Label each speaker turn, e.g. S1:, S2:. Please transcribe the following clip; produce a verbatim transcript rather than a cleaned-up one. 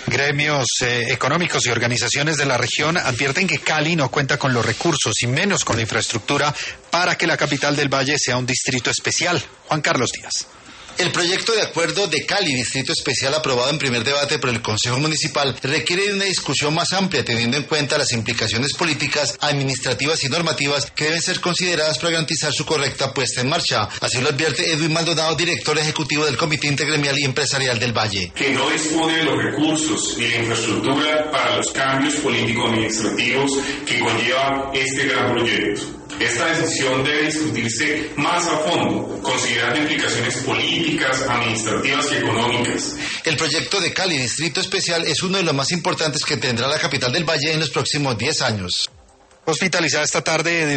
S1: Gremios eh, económicos y organizaciones de la región advierten que Cali no cuenta con los recursos y menos con la infraestructura para que la capital del Valle sea un distrito especial. Juan Carlos Díaz.
S2: El proyecto de acuerdo de Cali, Distrito Especial, aprobado en primer debate por el Consejo Municipal, requiere de una discusión más amplia, teniendo en cuenta las implicaciones políticas, administrativas y normativas que deben ser consideradas para garantizar su correcta puesta en marcha. Así lo advierte Edwin Maldonado, director ejecutivo del Comité Intergremial y Empresarial del Valle.
S3: Que no dispone de los recursos ni la infraestructura para los cambios político-administrativos que conlleva este gran proyecto. Esta decisión debe discutirse más a fondo, considerando implicaciones políticas, administrativas y económicas.
S2: El proyecto de Cali, Distrito Especial, es uno de los más importantes que tendrá la capital del Valle en los próximos diez años.
S1: Hospitalizada esta tarde de